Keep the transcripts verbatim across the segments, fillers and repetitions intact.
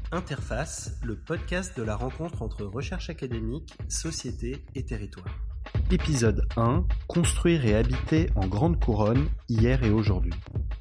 Interface, le podcast de la rencontre entre recherche académique, société et territoire. Épisode un, construire et habiter en Grande Couronne, hier et aujourd'hui.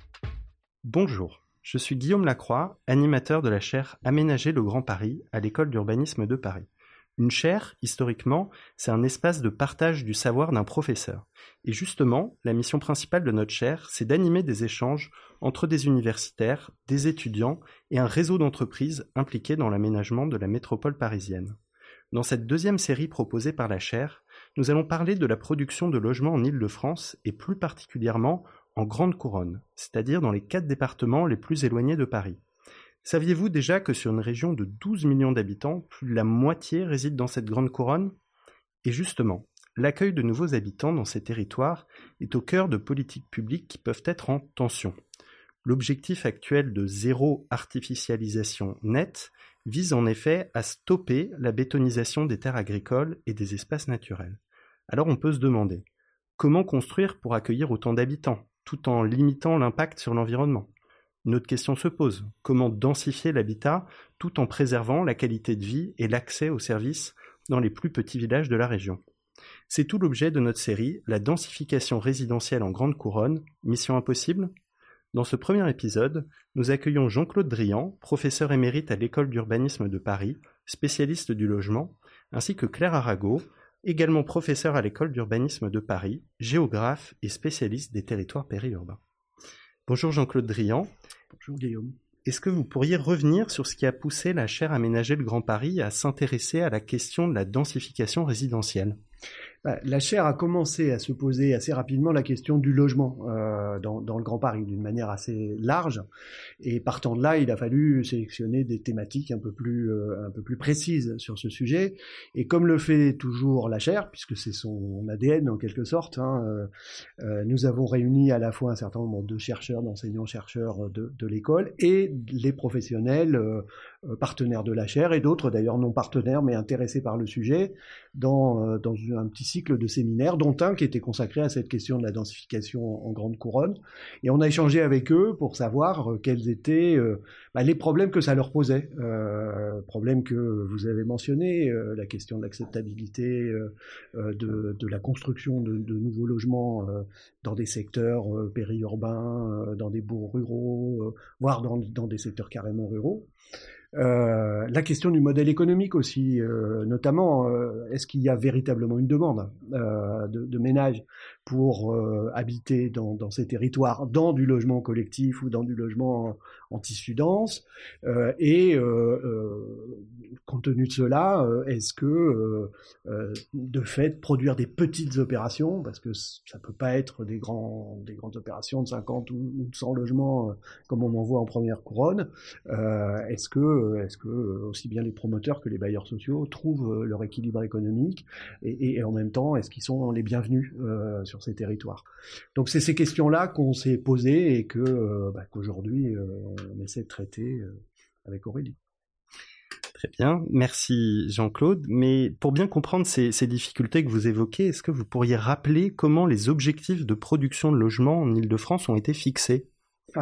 Bonjour, je suis Guillaume Lacroix, animateur de la chaire Aménager le Grand Paris à l'École d'urbanisme de Paris. Une chaire, historiquement, c'est un espace de partage du savoir d'un professeur. Et justement, la mission principale de notre chaire, c'est d'animer des échanges entre des universitaires, des étudiants et un réseau d'entreprises impliquées dans l'aménagement de la métropole parisienne. Dans cette deuxième série proposée par la chaire, nous allons parler de la production de logements en Île-de-France et plus particulièrement en Grande Couronne, c'est-à-dire dans les quatre départements les plus éloignés de Paris. Saviez-vous déjà que sur une région de douze millions d'habitants, plus de la moitié réside dans cette grande couronne ? Et justement, l'accueil de nouveaux habitants dans ces territoires est au cœur de politiques publiques qui peuvent être en tension. L'objectif actuel de zéro artificialisation nette vise en effet à stopper la bétonisation des terres agricoles et des espaces naturels. Alors on peut se demander, comment construire pour accueillir autant d'habitants, tout en limitant l'impact sur l'environnement ? Une autre question se pose, comment densifier l'habitat tout en préservant la qualité de vie et l'accès aux services dans les plus petits villages de la région ? C'est tout l'objet de notre série, la densification résidentielle en Grande Couronne, mission impossible ? Dans ce premier épisode, nous accueillons Jean-Claude Drian, professeur émérite à l'École d'urbanisme de Paris, spécialiste du logement, ainsi que Claire Arago, également professeur à l'École d'urbanisme de Paris, géographe et spécialiste des territoires périurbains. Bonjour Jean-Claude Drian. Bonjour Guillaume. Est-ce que vous pourriez revenir sur ce qui a poussé la chaire Aménager le Grand Paris à s'intéresser à la question de la densification résidentielle ? La chaire a commencé à se poser assez rapidement la question du logement euh, dans, dans le Grand Paris d'une manière assez large, et partant de là, il a fallu sélectionner des thématiques un peu plus euh, un peu plus précises sur ce sujet. Et comme le fait toujours la chaire, puisque c'est son A D N en quelque sorte, hein, euh, euh, nous avons réuni à la fois un certain nombre de chercheurs, d'enseignants-chercheurs de, de l'école et les professionnels euh, partenaires de la chaire et d'autres d'ailleurs non partenaires mais intéressés par le sujet dans euh, dans un petit cycle de séminaires, dont un qui était consacré à cette question de la densification en Grande Couronne. Et on a échangé avec eux pour savoir euh, quels étaient euh, bah, les problèmes que ça leur posait. Euh, problèmes que vous avez mentionnés, euh, la question de l'acceptabilité euh, de, de la construction de, de nouveaux logements euh, dans des secteurs euh, périurbains, euh, dans des bourgs ruraux, euh, voire dans, dans des secteurs carrément ruraux. Euh, la question du modèle économique aussi, euh, notamment, euh, est-ce qu'il y a véritablement une demande euh, de, de ménages pour euh, habiter dans, dans ces territoires, dans du logement collectif ou dans du logement en, en tissu dense, euh, et euh, euh, compte tenu de cela, euh, est-ce que euh, euh, de fait produire des petites opérations, parce que ça peut pas être des grands des grandes opérations de cinquante ou, ou de cent logements euh, comme on en voit en première couronne, euh, est-ce que Est-ce que aussi bien les promoteurs que les bailleurs sociaux trouvent leur équilibre économique et, et, et en même temps, est-ce qu'ils sont les bienvenus euh, sur ces territoires ? Donc c'est ces questions-là qu'on s'est posées et que euh, bah, qu'aujourd'hui euh, on essaie de traiter euh, avec Aurélie. Très bien, merci Jean-Claude. Mais pour bien comprendre ces, ces difficultés que vous évoquez, est-ce que vous pourriez rappeler comment les objectifs de production de logements en Île-de-France ont été fixés ?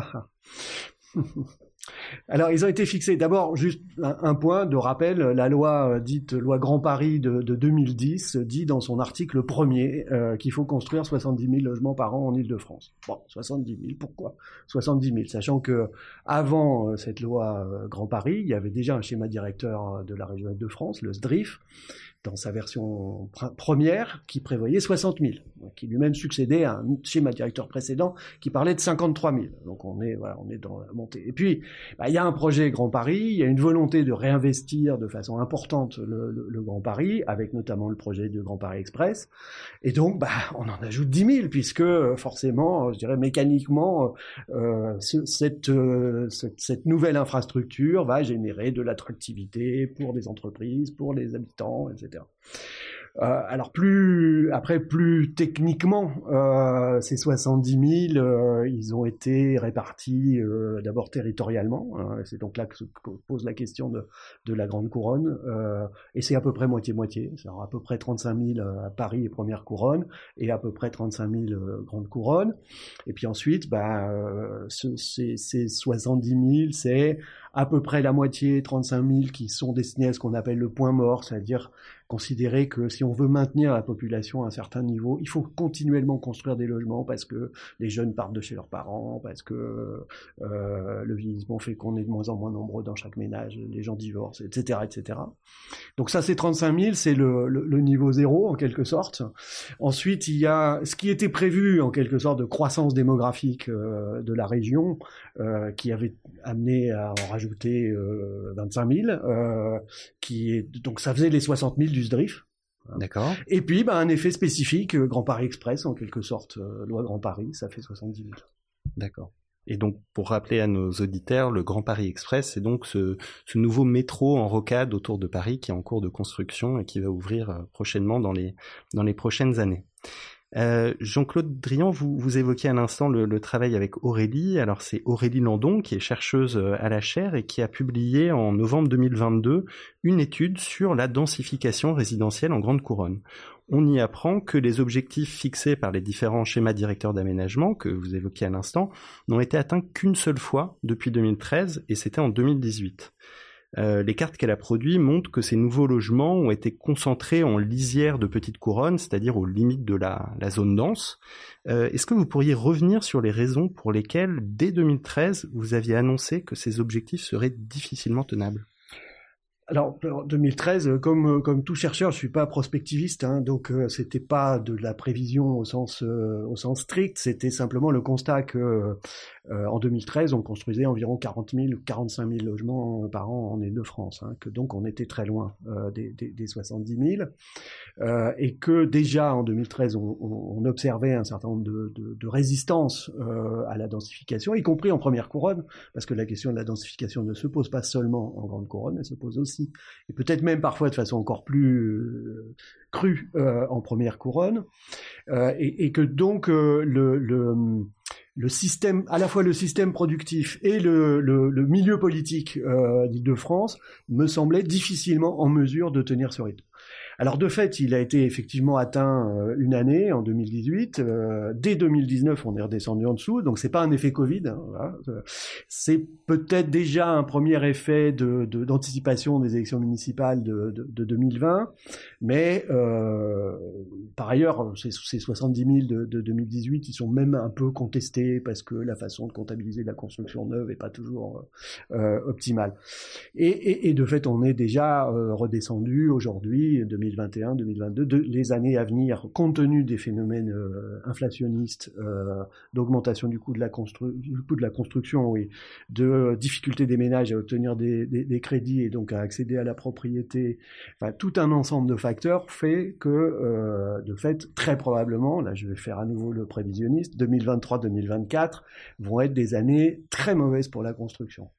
Alors, ils ont été fixés. D'abord, juste un, un point de rappel, la loi euh, dite loi Grand Paris de, de deux mille dix dit dans son article premier euh, qu'il faut construire soixante-dix mille logements par an en Île-de-France. Bon, soixante-dix mille, pourquoi soixante-dix mille, sachant que avant euh, cette loi euh, Grand Paris, il y avait déjà un schéma directeur de la région Île-de-France, le S D R I F, dans sa version pr- première, qui prévoyait soixante mille, qui lui-même succédait à un schéma directeur précédent qui parlait de cinquante-trois mille. Donc on est, voilà, on est dans la montée. Et puis, bah, il y a un projet Grand Paris, il y a une volonté de réinvestir de façon importante le, le, le Grand Paris, avec notamment le projet de Grand Paris Express. Et donc, bah, on en ajoute dix mille, puisque forcément, je dirais mécaniquement, euh, ce, cette, euh, cette, cette nouvelle infrastructure va générer de l'attractivité pour les entreprises, pour les habitants, et cetera. Euh, alors plus après plus techniquement, euh, ces soixante-dix mille, euh, ils ont été répartis euh, d'abord territorialement. Hein, c'est donc là que se pose la question de, de la Grande Couronne. Euh, et c'est à peu près moitié-moitié. C'est à peu près trente-cinq mille à Paris et Première Couronne, et à peu près trente-cinq mille euh, Grande Couronne. Et puis ensuite, bah, euh, ce, ces, ces soixante-dix mille, c'est à peu près la moitié, trente-cinq mille, qui sont destinés à ce qu'on appelle le point mort, c'est-à-dire considérer que si on veut maintenir la population à un certain niveau, il faut continuellement construire des logements parce que les jeunes partent de chez leurs parents, parce que euh, le vieillissement fait qu'on est de moins en moins nombreux dans chaque ménage, les gens divorcent, et cetera, et cetera. Donc ça, c'est trente-cinq mille, c'est le, le, le niveau zéro en quelque sorte. Ensuite, il y a ce qui était prévu en quelque sorte de croissance démographique euh, de la région, euh, qui avait amené à en rajouter euh, vingt-cinq mille, euh, qui est donc ça faisait les soixante mille du S D R I F. D'accord. Et puis, bah, un effet spécifique, euh, Grand Paris Express, en quelque sorte, euh, loi Grand Paris, ça fait soixante-dix mille. D'accord. Et donc, pour rappeler à nos auditeurs, le Grand Paris Express, c'est donc ce, ce nouveau métro en rocade autour de Paris qui est en cours de construction et qui va ouvrir prochainement dans les, dans les prochaines années. Euh, Jean-Claude Drian, vous, vous évoquiez à l'instant le, le travail avec Aurélie. Alors c'est Aurélie Landon qui est chercheuse à la chaire et qui a publié en novembre deux mille vingt-deux une étude sur la densification résidentielle en Grande Couronne. On y apprend que les objectifs fixés par les différents schémas directeurs d'aménagement que vous évoquiez à l'instant n'ont été atteints qu'une seule fois depuis deux mille treize et c'était en deux mille dix-huit. Euh, les cartes qu'elle a produites montrent que ces nouveaux logements ont été concentrés en lisière de petites couronnes, c'est-à-dire aux limites de la, la zone dense. Euh, est-ce que vous pourriez revenir sur les raisons pour lesquelles, dès deux mille treize, vous aviez annoncé que ces objectifs seraient difficilement tenables ? Alors, en deux mille treize, comme comme tout chercheur, je suis pas prospectiviste, hein, donc euh, c'était pas de la prévision au sens euh, au sens strict, c'était simplement le constat que euh, en deux mille treize, on construisait environ quarante mille ou quarante-cinq mille logements par an en Île-de-France, hein, que donc on était très loin euh, des, des, des soixante-dix mille, euh, et que déjà en deux mille treize, on, on, on observait un certain nombre de, de, de résistances euh, à la densification, y compris en première couronne, parce que la question de la densification ne se pose pas seulement en grande couronne, elle se pose aussi et peut-être même parfois de façon encore plus euh, crue euh, en première couronne, euh, et, et que donc euh, le, le, le système, à la fois le système productif et le, le, le milieu politique euh, d'Île-de-France me semblait difficilement en mesure de tenir ce rythme. Alors de fait, il a été effectivement atteint euh, une année, en deux mille dix-huit. Euh, dès deux mille dix-neuf, on est redescendu en dessous, donc c'est pas un effet Covid. Hein, voilà. C'est peut-être déjà un premier effet de, de, d'anticipation des élections municipales de, de, de deux mille vingt, mais euh, par ailleurs, ces, ces soixante-dix mille de, de deux mille dix-huit, ils sont même un peu contestés parce que la façon de comptabiliser la construction neuve est pas toujours euh, optimale. Et, et, et de fait, on est déjà euh, redescendu aujourd'hui, deux mille vingt et un, deux mille vingt-deux, de, les années à venir, compte tenu des phénomènes euh, inflationnistes, euh, d'augmentation du coût de la, constru- du coût de la construction, oui, de euh, difficulté des ménages à obtenir des, des, des crédits et donc à accéder à la propriété, enfin, tout un ensemble de facteurs fait que, euh, de fait, très probablement, là je vais faire à nouveau le prévisionniste, deux mille vingt-trois deux mille vingt-quatre vont être des années très mauvaises pour la construction.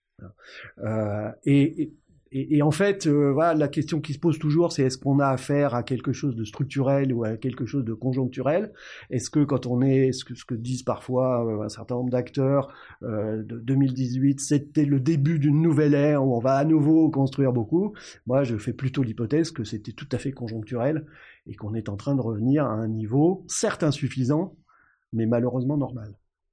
Euh, et, et Et, et en fait, euh, voilà, la question qui se pose toujours, c'est est-ce qu'on a affaire à quelque chose de structurel ou à quelque chose de conjoncturel ? Est-ce que quand on est, ce que, ce que disent parfois euh, un certain nombre d'acteurs, euh, de deux mille dix-huit, c'était le début d'une nouvelle ère où on va à nouveau construire beaucoup. Moi, je fais plutôt l'hypothèse que c'était tout à fait conjoncturel et qu'on est en train de revenir à un niveau, certes insuffisant, mais malheureusement normal.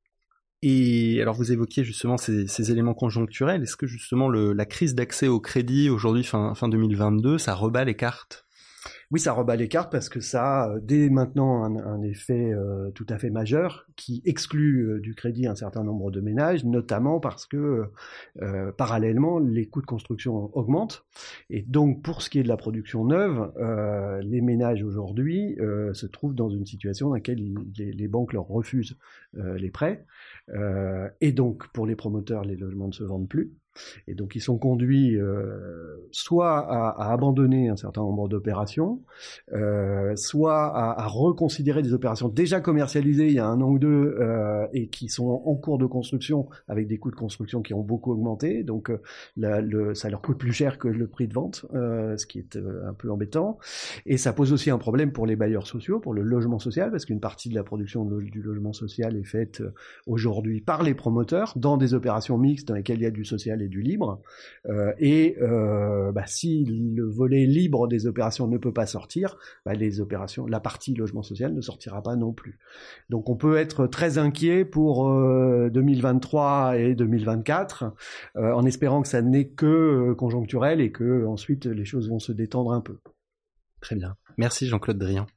Et alors vous évoquiez justement ces, ces éléments conjoncturels. Est-ce que justement le, la crise d'accès au crédit aujourd'hui fin, fin deux mille vingt-deux, ça rebat les cartes ? Oui, ça rebat les cartes parce que ça a dès maintenant un, un effet euh, tout à fait majeur qui exclut euh, du crédit un certain nombre de ménages, notamment parce que euh, parallèlement les coûts de construction augmentent et donc pour ce qui est de la production neuve, euh, les ménages aujourd'hui euh, se trouvent dans une situation dans laquelle ils, les, les banques leur refusent euh, les prêts euh, et donc pour les promoteurs les logements ne se vendent plus. Et donc ils sont conduits euh, soit à, à abandonner un certain nombre d'opérations, euh, soit à, à reconsidérer des opérations déjà commercialisées il y a un an ou deux euh, et qui sont en cours de construction avec des coûts de construction qui ont beaucoup augmenté. Donc euh, la, le, ça leur coûte plus cher que le prix de vente, euh, ce qui est euh, un peu embêtant. Et ça pose aussi un problème pour les bailleurs sociaux, pour le logement social, parce qu'une partie de la production de, du logement social est faite euh, aujourd'hui par les promoteurs dans des opérations mixtes dans lesquelles il y a du social et du libre. Euh, et euh, bah, si le volet libre des opérations ne peut pas sortir, bah, les opérations, la partie logement social ne sortira pas non plus. Donc on peut être très inquiet pour euh, deux mille vingt-trois et deux mille vingt-quatre, euh, en espérant que ça n'est que euh, conjoncturel et que ensuite les choses vont se détendre un peu. Très bien. Merci Jean-Claude Drian.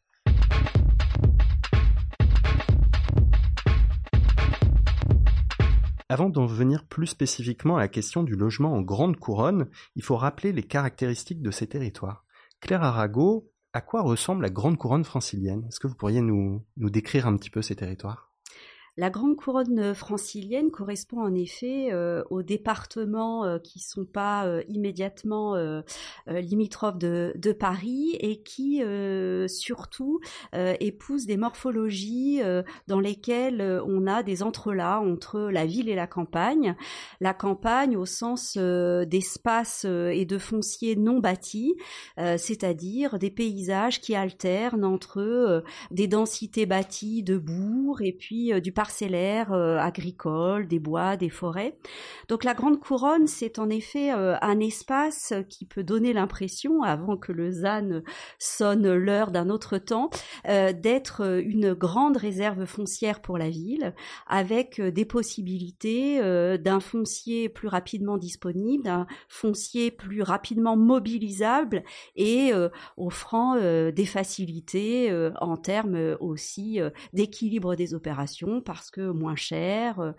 Avant d'en venir plus spécifiquement à la question du logement en grande couronne, il faut rappeler les caractéristiques de ces territoires. Claire Arago, à quoi ressemble la grande couronne francilienne ? Est-ce que vous pourriez nous, nous décrire un petit peu ces territoires ? La grande couronne francilienne correspond en effet euh, aux départements euh, qui ne sont pas euh, immédiatement euh, euh, limitrophes de, de Paris et qui euh, surtout euh, épousent des morphologies euh, dans lesquelles euh, on a des entrelacs entre la ville et la campagne. La campagne au sens euh, d'espaces euh, et de fonciers non bâtis, euh, c'est-à-dire des paysages qui alternent entre euh, des densités bâties de bourgs et puis euh, du parcellaire euh, agricole, des bois, des forêts. Donc la grande couronne, c'est en effet euh, un espace qui peut donner l'impression, avant que le Z A N sonne l'heure d'un autre temps, euh, d'être une grande réserve foncière pour la ville, avec euh, des possibilités euh, d'un foncier plus rapidement disponible, d'un foncier plus rapidement mobilisable et euh, offrant euh, des facilités euh, en termes euh, aussi euh, d'équilibre des opérations, parce que moins cher,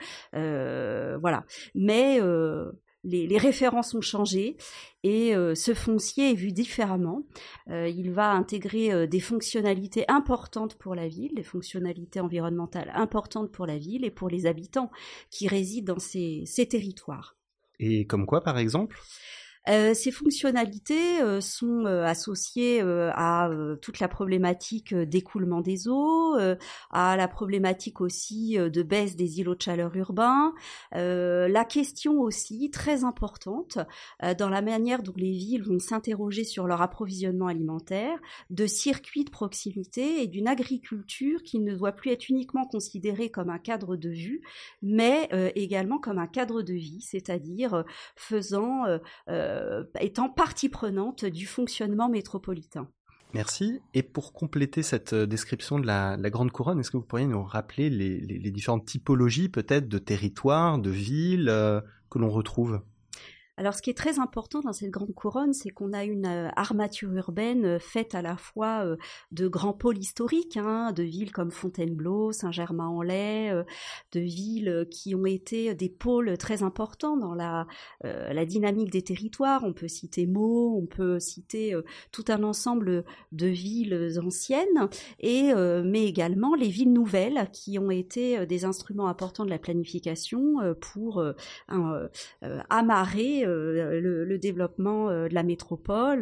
euh, voilà. Mais euh, les, les références ont changé et euh, ce foncier est vu différemment. Euh, il va intégrer euh, des fonctionnalités importantes pour la ville, des fonctionnalités environnementales importantes pour la ville et pour les habitants qui résident dans ces, ces territoires. Et comme quoi, par exemple ? Euh, ces fonctionnalités euh, sont euh, associées euh, à euh, toute la problématique euh, d'écoulement des eaux, euh, à la problématique aussi euh, de baisse des îlots de chaleur urbains, euh, la question aussi très importante euh, dans la manière dont les villes vont s'interroger sur leur approvisionnement alimentaire, de circuits de proximité et d'une agriculture qui ne doit plus être uniquement considérée comme un cadre de vue, mais euh, également comme un cadre de vie, c'est-à-dire euh, faisant euh, euh, étant partie prenante du fonctionnement métropolitain. Merci. Et pour compléter cette description de la, la grande couronne, est-ce que vous pourriez nous rappeler les, les, les différentes typologies peut-être de territoires, de villes euh, que l'on retrouve ? Alors, ce qui est très important dans cette grande couronne, c'est qu'on a une euh, armature urbaine euh, faite à la fois euh, de grands pôles historiques, hein, de villes comme Fontainebleau, Saint-Germain-en-Laye, euh, de villes qui ont été des pôles très importants dans la, euh, la dynamique des territoires. On peut citer Meaux, on peut citer euh, tout un ensemble de villes anciennes, et, euh, mais également les villes nouvelles qui ont été des instruments importants de la planification euh, pour euh, euh, euh, amarrer Le, le développement euh, de la métropole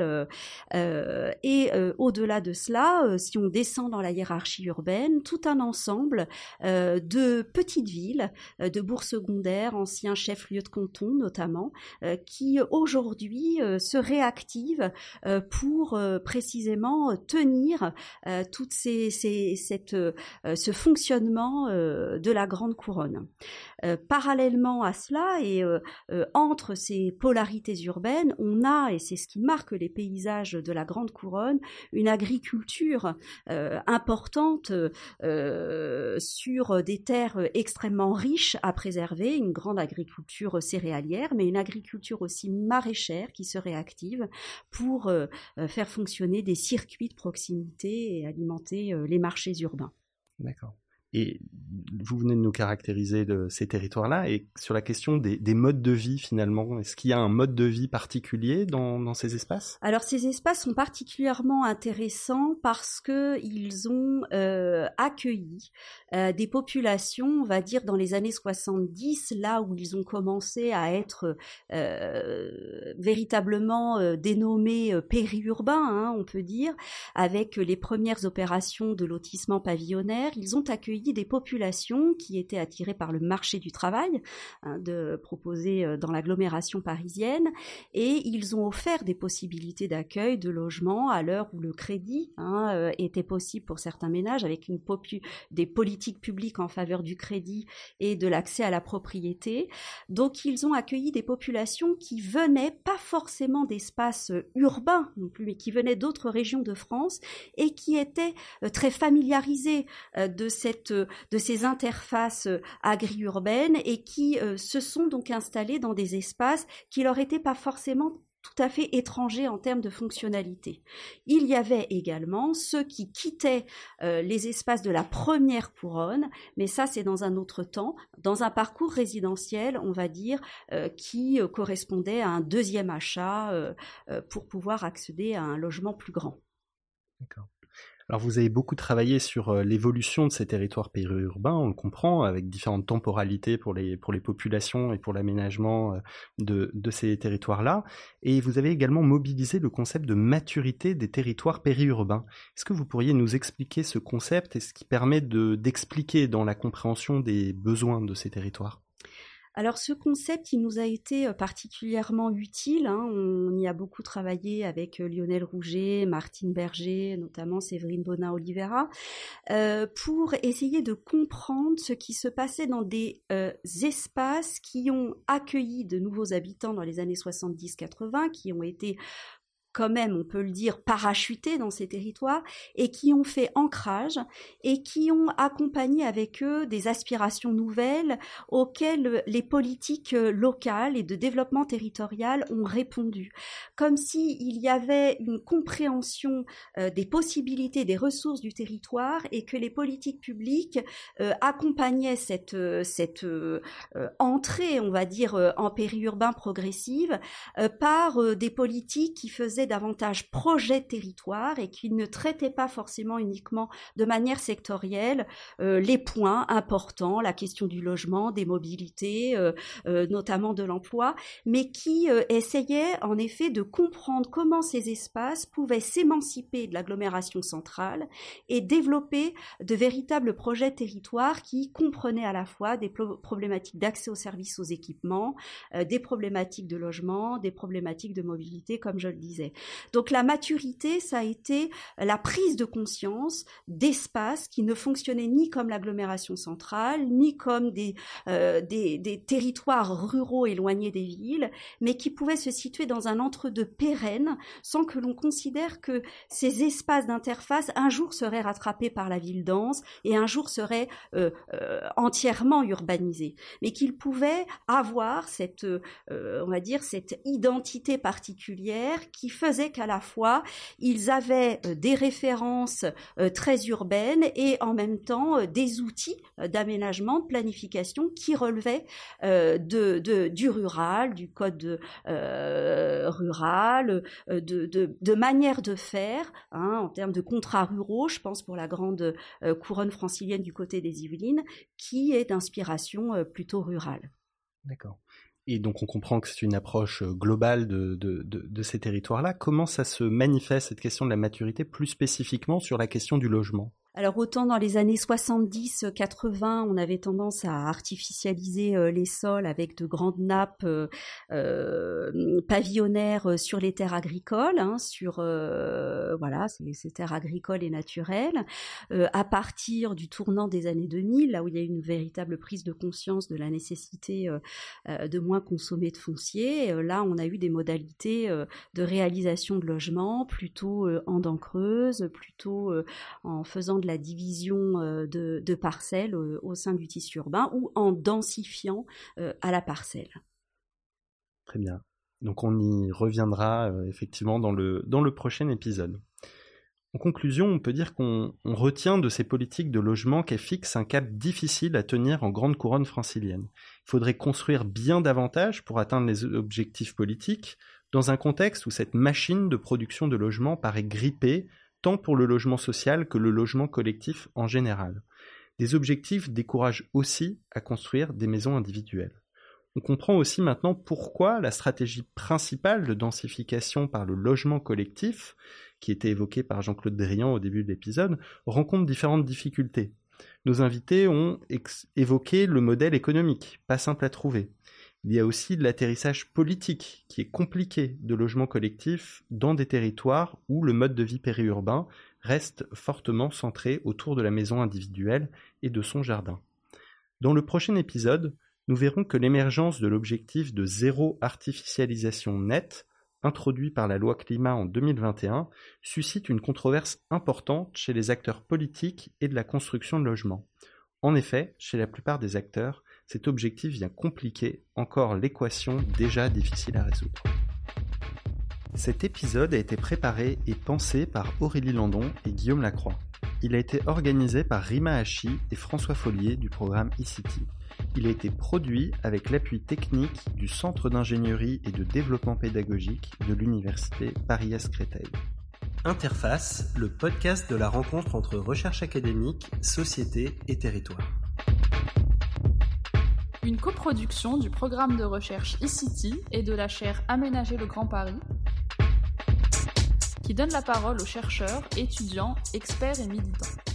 euh, et euh, au-delà de cela, euh, si on descend dans la hiérarchie urbaine, tout un ensemble euh, de petites villes, euh, de bourgs secondaires, anciens chefs-lieux de canton notamment, euh, qui aujourd'hui euh, se réactivent euh, pour euh, précisément tenir euh, toutes ces, ces, cette, euh, ce fonctionnement euh, de la grande couronne. Euh, parallèlement à cela et euh, euh, entre ces polarités urbaines, on a, et c'est ce qui marque les paysages de la grande couronne, une agriculture euh, importante euh, sur des terres extrêmement riches à préserver, une grande agriculture céréalière, mais une agriculture aussi maraîchère qui se réactive pour euh, faire fonctionner des circuits de proximité et alimenter euh, les marchés urbains. D'accord. Et vous venez de nous caractériser de ces territoires-là, et sur la question des, des modes de vie finalement, est-ce qu'il y a un mode de vie particulier dans, dans ces espaces ? Alors ces espaces sont particulièrement intéressants parce que ils ont euh, accueilli euh, des populations, on va dire dans les années soixante-dix, là où ils ont commencé à être euh, véritablement euh, dénommés euh, périurbains, hein, on peut dire, avec les premières opérations de lotissement pavillonnaire. Ils ont accueilli des populations qui étaient attirées par le marché du travail, hein, de, proposé dans l'agglomération parisienne, et ils ont offert des possibilités d'accueil, de logement à l'heure où le crédit hein, euh, était possible pour certains ménages, avec une popu- des politiques publiques en faveur du crédit et de l'accès à la propriété. Donc ils ont accueilli des populations qui venaient pas forcément d'espaces urbains non plus, mais qui venaient d'autres régions de France et qui étaient euh, très familiarisées euh, de cette de ces interfaces agri-urbaines et qui euh, se sont donc installés dans des espaces qui leur étaient pas forcément tout à fait étrangers en termes de fonctionnalité. Il y avait également ceux qui quittaient euh, les espaces de la première couronne, mais ça c'est dans un autre temps, dans un parcours résidentiel, on va dire, euh, qui euh, correspondait à un deuxième achat euh, euh, pour pouvoir accéder à un logement plus grand. D'accord. Alors vous avez beaucoup travaillé sur euh, l'évolution de ces territoires périurbains, on le comprend, avec différentes temporalités pour les, pour les populations et pour l'aménagement euh, de, de ces territoires-là. Et vous avez également mobilisé le concept de maturité des territoires périurbains. Est-ce que vous pourriez nous expliquer ce concept et ce qui permet de, d'expliquer dans la compréhension des besoins de ces territoires ? Alors ce concept, il nous a été particulièrement utile, hein. On y a beaucoup travaillé avec Lionel Rouget, Martine Berger, notamment Séverine Bonin-Oliveira, euh, pour essayer de comprendre ce qui se passait dans des euh, espaces qui ont accueilli de nouveaux habitants dans les années soixante-dix quatre-vingts, qui ont été quand même, on peut le dire, parachutés dans ces territoires et qui ont fait ancrage et qui ont accompagné avec eux des aspirations nouvelles auxquelles les politiques locales et de développement territorial ont répondu. Comme s'il y avait une compréhension euh, des possibilités, des ressources du territoire et que les politiques publiques euh, accompagnaient cette, euh, cette euh, entrée, on va dire, euh, en périurbain progressive euh, par euh, des politiques qui faisaient davantage projet de territoire et qui ne traitaient pas forcément uniquement de manière sectorielle euh, les points importants, la question du logement, des mobilités, euh, euh, notamment de l'emploi, mais qui euh, essayaient en effet de comprendre comment ces espaces pouvaient s'émanciper de l'agglomération centrale et développer de véritables projets de territoire qui comprenaient à la fois des pro- problématiques d'accès aux services, aux équipements, euh, des problématiques de logement, des problématiques de mobilité, comme je le disais. Donc la maturité, ça a été la prise de conscience d'espaces qui ne fonctionnaient ni comme l'agglomération centrale, ni comme des, euh, des, des territoires ruraux éloignés des villes, mais qui pouvaient se situer dans un entre-deux pérenne sans que l'on considère que ces espaces d'interface un jour seraient rattrapés par la ville dense et un jour seraient euh, euh, entièrement urbanisés, mais qu'ils pouvaient avoir cette, euh, on va dire, cette identité particulière qui faisait qu'à la fois ils avaient euh, des références euh, très urbaines et en même temps euh, des outils euh, d'aménagement, de planification qui relevaient euh, de, de, du rural, du code euh, rural, euh, de, de, de manière de faire, hein, en termes de contrats ruraux, je pense pour la grande euh, couronne francilienne du côté des Yvelines, qui est d'inspiration euh, plutôt rurale. D'accord. Et donc on comprend que c'est une approche globale de, de, de, de ces territoires-là. Comment ça se manifeste, cette question de la maturité, plus spécifiquement sur la question du logement ? Alors autant dans les années soixante-dix quatre-vingts, on avait tendance à artificialiser euh, les sols avec de grandes nappes euh, euh, pavillonnaires sur les terres agricoles, hein, sur euh, voilà ces, ces terres agricoles et naturelles. Euh, à partir du tournant des années deux mille, là où il y a eu une véritable prise de conscience de la nécessité euh, euh, de moins consommer de foncier, euh, là on a eu des modalités euh, de réalisation de logements plutôt euh, en dents creuses, plutôt euh, en faisant de la division euh, de, de parcelles euh, au sein du tissu urbain ou en densifiant euh, à la parcelle. Très bien. Donc on y reviendra euh, effectivement dans le, dans le prochain épisode. En conclusion, on peut dire qu'on on retient de ces politiques de logement qu'elles fixent un cap difficile à tenir en grande couronne francilienne. Il faudrait construire bien davantage pour atteindre les objectifs politiques, dans un contexte où cette machine de production de logements paraît grippée, tant pour le logement social que le logement collectif en général. Des objectifs découragent aussi à construire des maisons individuelles. On comprend aussi maintenant pourquoi la stratégie principale de densification par le logement collectif, qui était évoquée par Jean-Claude Dréan au début de l'épisode, rencontre différentes difficultés. Nos invités ont ex- évoqué le modèle économique, pas simple à trouver. Il y a aussi de l'atterrissage politique, qui est compliqué de logement collectif dans des territoires où le mode de vie périurbain reste fortement centré autour de la maison individuelle et de son jardin. Dans le prochain épisode, nous verrons que l'émergence de l'objectif de zéro artificialisation nette, introduit par la loi climat en deux mille vingt et un, suscite une controverse importante chez les acteurs politiques et de la construction de logements. En effet, chez la plupart des acteurs, cet objectif vient compliquer encore l'équation déjà difficile à résoudre. Cet épisode a été préparé et pensé par Aurélie Landon et Guillaume Lacroix. Il a été organisé par Rima Hachi et François Follier du programme eCity. Il a été produit avec l'appui technique du Centre d'ingénierie et de développement pédagogique de l'Université Paris-Est-Créteil. Interface, le podcast de la rencontre entre recherche académique, société et territoire. Une coproduction du programme de recherche eCity et de la chaire Aménager le Grand Paris, qui donne la parole aux chercheurs, étudiants, experts et militants.